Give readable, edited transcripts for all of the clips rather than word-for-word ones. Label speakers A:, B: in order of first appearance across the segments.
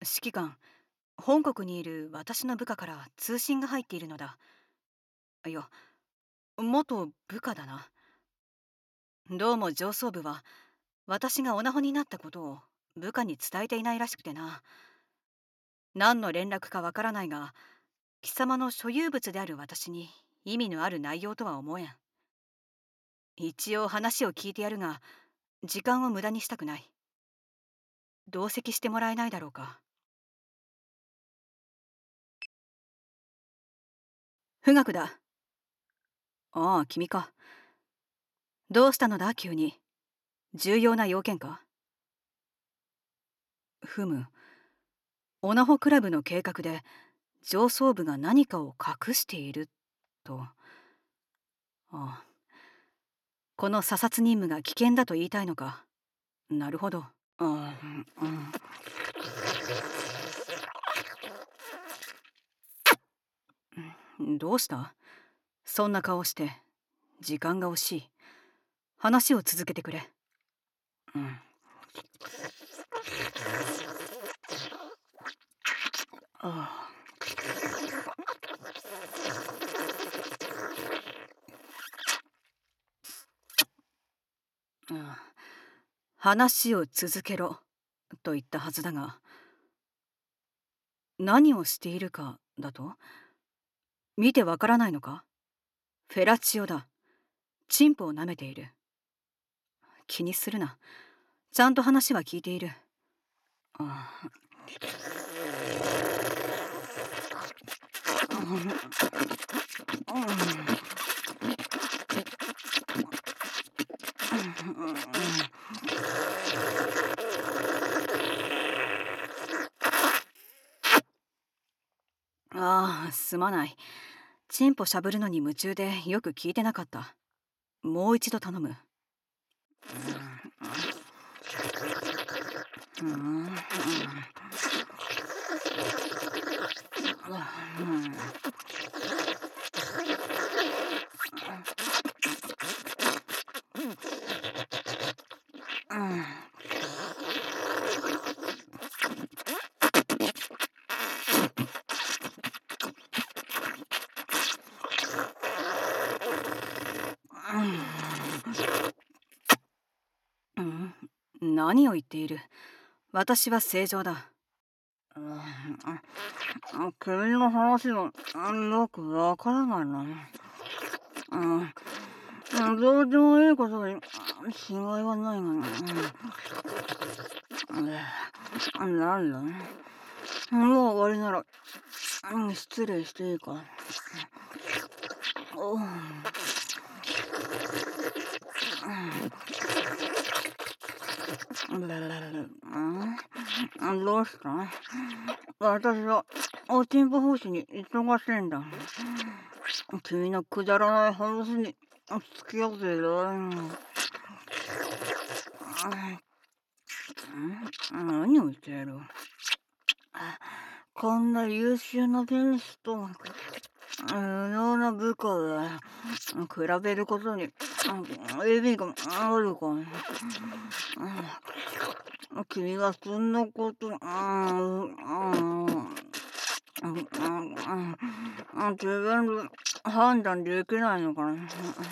A: 指揮官、本国にいる私の部下から通信が入っているのだ。いや、元部下だな。どうも上層部は私がオナホになったことを部下に伝えていないらしくてな。何の連絡かわからないが、貴様の所有物である私に意味のある内容とは思えん。一応話を聞いてやるが、時間を無駄にしたくない。同席してもらえないだろうか。富岳だ。ああ、君か。どうしたのだ急に。重要な要件か。ふむ。オナホクラブの計画で上層部が何かを隠していると。ああ、この査察任務が危険だと言いたいのか。なるほど。ああ、どうした？そんな顔して。時間が惜しい。話を続けてくれ。うん。ああ、話を続けろと言ったはずだが、何をしているかだと？見てわからないのか？フェラチオだ。チンポを舐めている。気にするな。ちゃんと話は聞いている。ああ、すまない。チンポしゃぶるのに夢中でよく聞いてなかった。もう一度頼む。うん、うん、何を言っている？私は正常だ。君の話はよくわからないな。どうでもいいことに違いはないが、なんだ。もう終わりなら、失礼していいか。おうどうした？私はおちんぽ奉仕に忙しいんだ。君のくだらない話に付き合ってる。何を言ってやる？こんな優秀な天使と無能な部下で比べることに意味があるか。君がそんなこと、自分で判断できないのかな。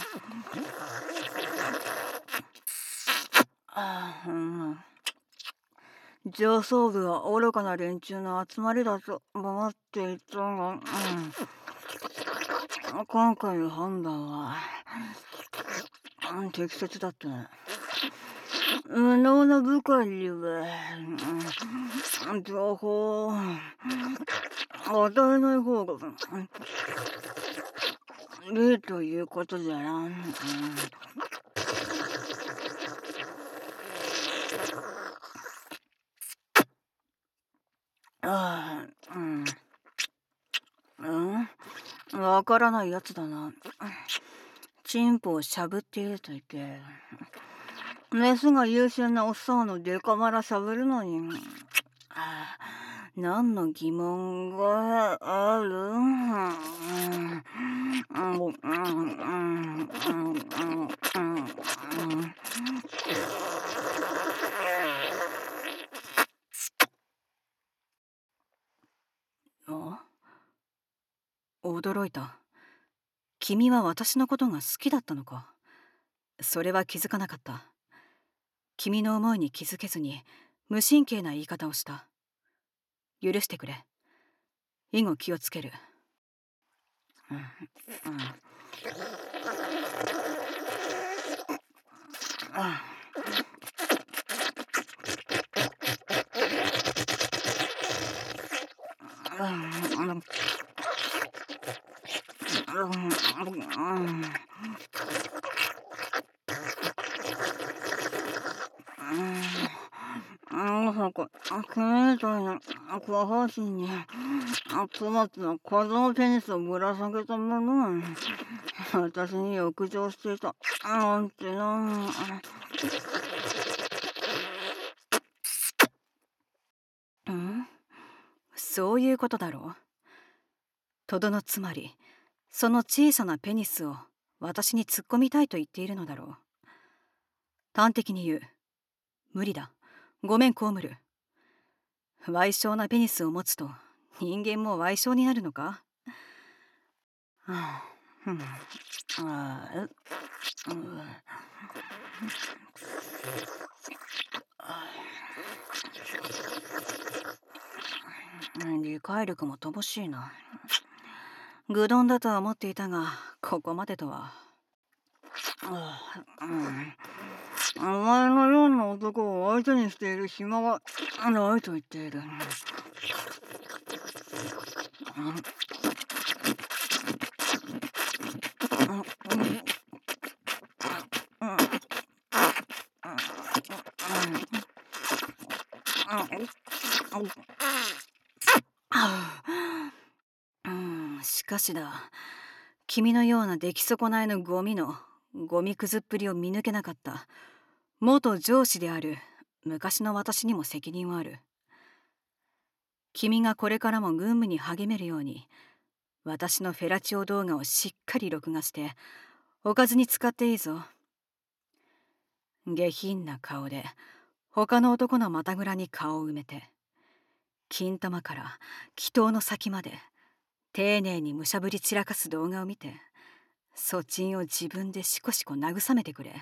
A: 上層部は愚かな連中の集まりだと思っていたが、今回の判断は、適切だったね。無能な部下には、情報を与えない方がいいということだな。ああ、わからないやつだな。チンポをしゃぶっていると言って、メスが優秀なおっさんのデカマラしゃぶるのに、何の疑問がある？ 驚いた。君は私のことが好きだったのか。それは気づかなかった。君の思いに気づけずに無神経な言い方をした。許してくれ。以後気をつける。うんうんなんか、君みたいな下半身に粗末な小僧ペニスをぶら下げたものが私に浴場していたなんてな。うん、そういうことだろう。とどのつまり、その小さなペニスを私に突っ込みたいと言っているのだろう。端的に言う。無理だ。ごめん、コウムル。矮小なペニスを持つと人間も矮小になるのか。はあ、うん、あうん、理解力も乏しいな。愚鈍だとは思っていたが、ここまでとは。お前のような男を相手にしている暇はないと言っている。しかしだ、君のような出来損ないのゴミくずっぷりを見抜けなかった元上司である昔の私にも責任はある。君がこれからも軍務に励めるように、私のフェラチオ動画をしっかり録画しておかずに使っていいぞ。下品な顔で他の男の股ぐらに顔を埋めて、金玉から祈祷の先まで丁寧にむしゃぶり散らかす動画を見て、そちんを自分でしこしこ慰めてくれ。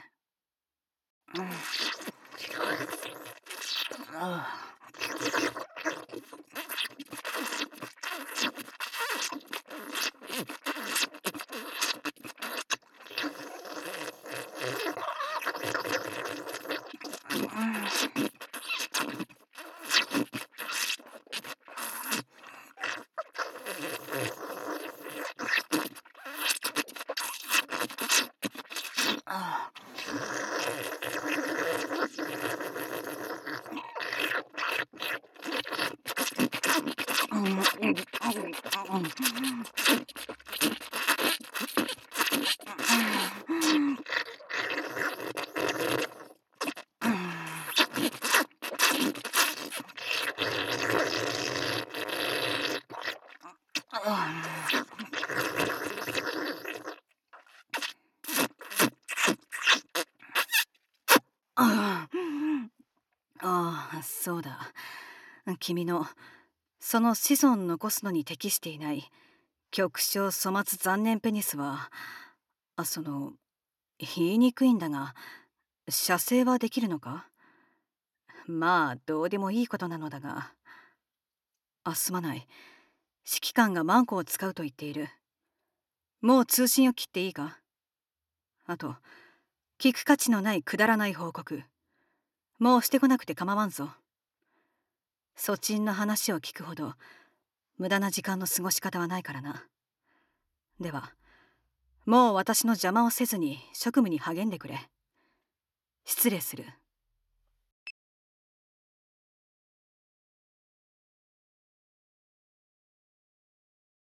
A: そうだ。君のその子孫残すのに適していない極小粗末残念ペニスは、言いにくいんだが、射精はできるのか。まあどうでもいいことなのだが。すまない。指揮官がマンコを使うと言っている。もう通信を切っていいか。あと、聞く価値のないくだらない報告。もうしてこなくて構わんぞ。そちんの話を聞くほど無駄な時間の過ごし方はないからな。では、もう私の邪魔をせずに職務に励んでくれ。失礼する。